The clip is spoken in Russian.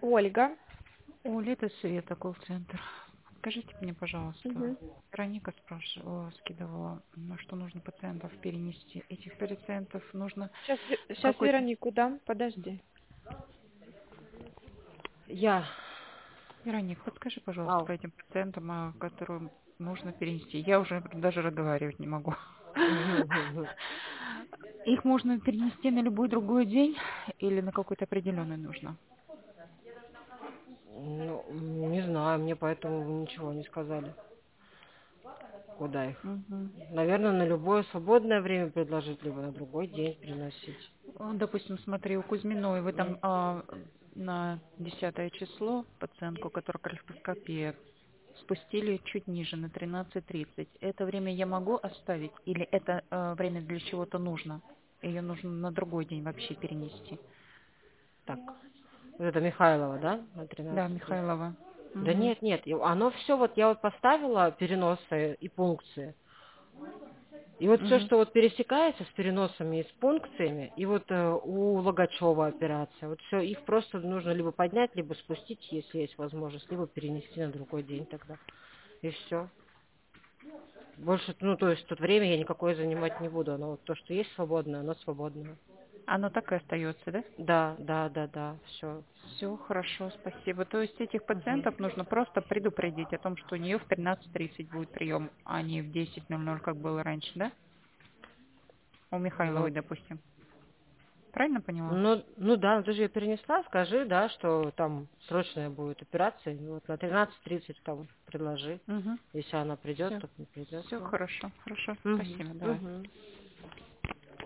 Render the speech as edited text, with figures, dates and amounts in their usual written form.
Ольга. Оля, это Света, колл-центр. Скажите мне, пожалуйста, Мгм. Вероника спрашивала, скидывала, на что нужно пациентов перенести. Этих пациентов нужно Сейчас какой-то... Веронику дам, подожди. Я. Вероник, подскажи, пожалуйста, Ау. по этим пациентам, которым нужно перенести. Я уже даже разговаривать не могу. Мгм. Их можно перенести на любой другой день или на какой-то определенный нужно? Ну, не знаю, мне поэтому ничего не сказали. Куда их? Мгм. Наверное, на любое свободное время предложить, либо на другой день приносить. Допустим, смотри, у Кузьминой вы там на 10 число пациентку, у которой кольфоскопия, спустили чуть ниже, на 13:30. Это время я могу оставить или это время для чего-то нужно? Ее нужно на другой день вообще перенести? Так, вот это Михайлова, да, на Да, 13:30? Михайлова. Да Мгм. нет, нет, оно все, вот я вот поставила переносы и пункции. И вот все, Мгм. что вот пересекается с переносами и с пункциями, и вот у Логачева операция, вот все, их просто нужно либо поднять, либо спустить, если есть возможность, либо перенести на другой день тогда. И все. Больше, ну, то есть тут время я никакое занимать не буду. Оно вот то, что есть свободное, оно свободное. Оно так и остается, да? Да, да, да, да, все. Все хорошо, спасибо. То есть этих пациентов нужно просто предупредить о том, что у нее в 13:30 будет прием, а не в 10:00, как было раньше, да? У Михайловой, Ну, допустим. Правильно поняла? ну да, ну ты же ее перенесла, скажи, да, что там срочная будет операция. И вот на 13:30 там предложи. Угу. Если она придет, Все. то не придет. Все Ну. хорошо. Хорошо. Мгм, Спасибо. Давай. мгм.